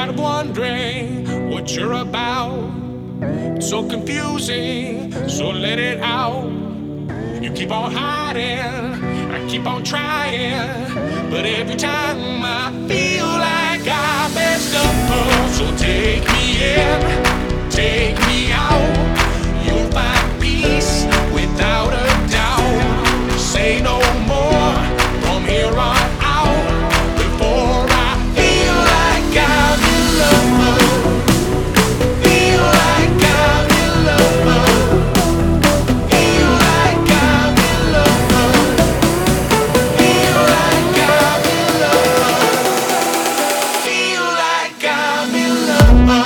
tired of wondering what you're about. It's so confusing, so let it out. You keep on hiding, I keep on trying, but every time I feel like I messed up. So take me in, take me out. You'll find peace without a doubt. Say no more from here on out. Before I feel like I'm in love, feel like I'm in love, feel like I'm in love, feel like I'm in love, feel like I'm in love.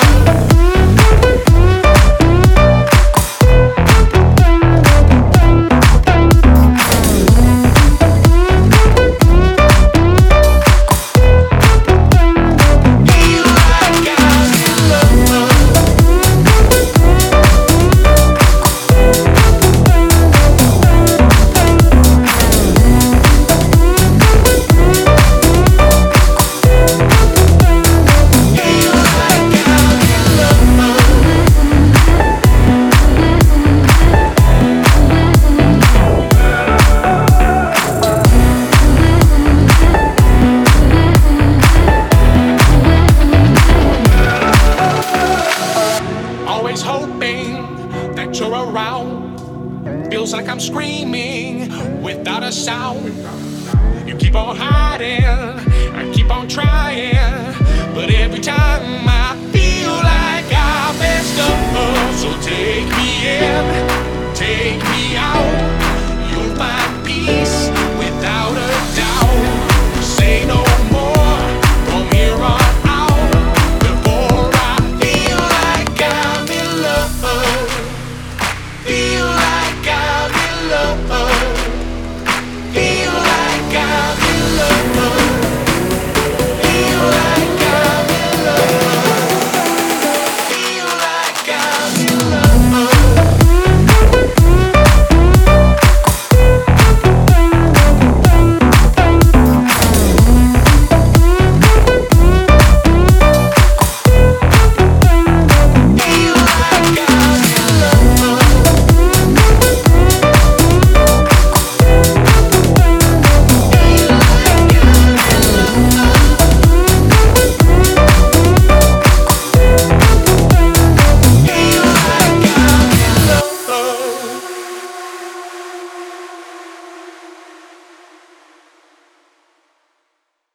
Always hoping that you're around. Feels like I'm screaming without a sound. You keep on hiding, I keep on trying, but every time